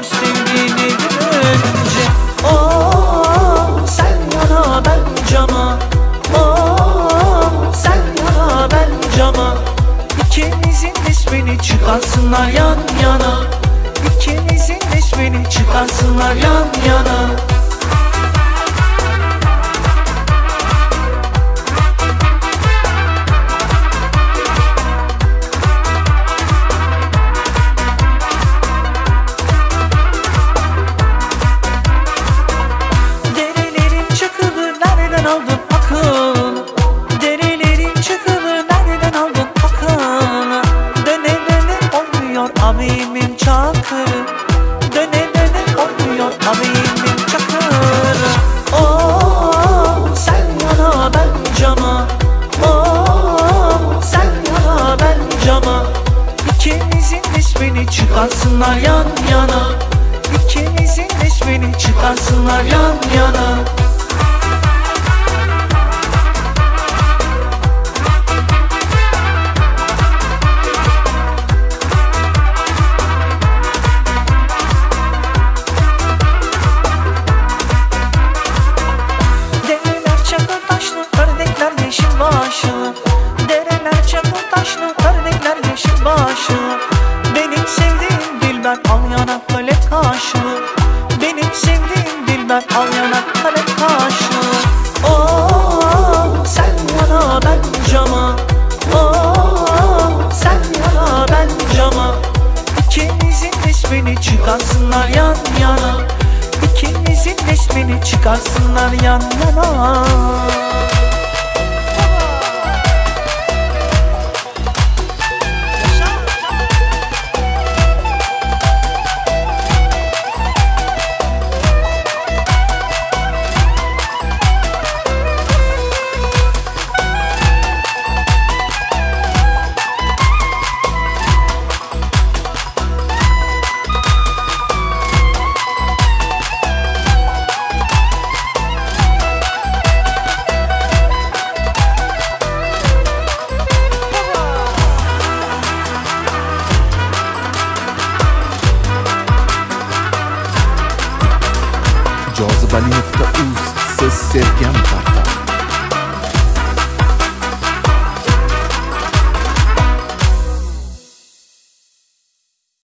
oluyor sevdiğini görünce. Sen yana ben cama, sen yana ben cama. İkimizin ismini çıkarsınlar yan yana, İkimizin ismini çıkarsınlar yan yana. Derelerin çakılı nereden aldın akıl? Derelerin çakılı nereden aldın akıl? Döne döne olmuyor abimin çakırı, döne döne olmuyor abimin çakırı. Sen yana ben cama, sen yana ben cama. İkimizin ismini çıkarsınlar yan yana, İkimizin ismini çıkarsınlar yan yana. Dereler çakıl taşlı, ördekler yeşil başlı. Dereler çakıl taşlı, ördekler yeşil başlı. Benim sevdiğim dilber al yanak kalem kaşı, benim sevdiğim dilber al yanak kalem kaşı. Sen yana ben cama, sen yana ben cama. İkimizin ismini çıkarsınlar yan yana, İkimizin ismini çıkarsınlar yan yana. Cazibeli.uz Ses Sevgen var.